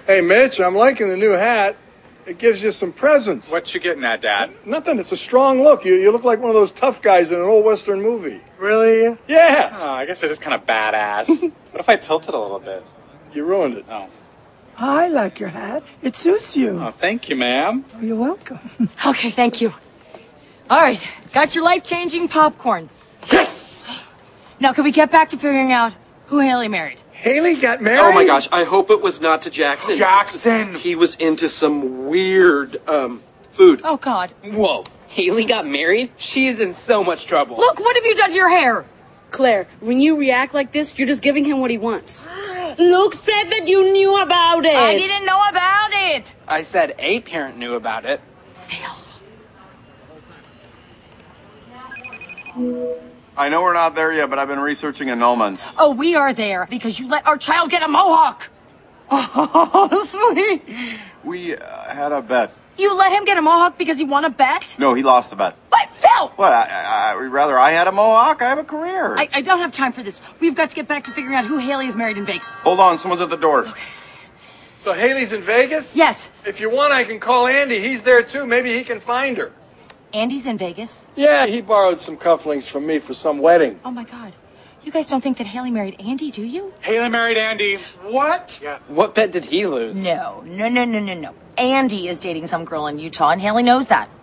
Hey, Mitch, I'm liking the new hat. It gives you some presence. What you getting at, Dad? Nothing. It's a strong look. You look like one of those tough guys in an old Western movie. Really? Yeah. Oh, I guess it is kind of badass. What if I tilted a little bit? You ruined it. Oh. I like your hat. It suits you. Oh, thank you, ma'am. Oh, you're welcome. Okay, thank you. All right, got your life-changing popcorn. Yes! Now, can we get back to figuring out who Haley married? Haley got married? Oh my gosh, I hope it was not to Jackson. Jackson! He was into some weird, food. Oh, God. Whoa, Haley got married? She's in so much trouble. Look, what have you done to your hair? Claire, when you react like this, you're just giving him what he wants. Luke said that you knew about it. I didn't know about it. I said a parent knew about it. Phil. I know we're not there yet, but I've been researching annulments. Oh, we are there because you let our child get a mohawk. Oh, sweet. We had a bet. You let him get a mohawk because he won a bet? No, he lost the bet. What, Phil? What? Rather I had a mohawk. I have a career. I don't have time for this. We've got to get back to figuring out who Haley is married in Vegas. Hold on, someone's at the door. Okay. So Haley's in Vegas? Yes. If you want, I can call Andy. He's there, too. Maybe he can find her. Andy's in Vegas? Yeah, he borrowed some cufflinks from me for some wedding. Oh, my God. You guys don't think that Haley married Andy, do you? Haley married Andy. What? Yeah. What bet did he lose? No. Andy is dating some girl in Utah, and Haley knows that.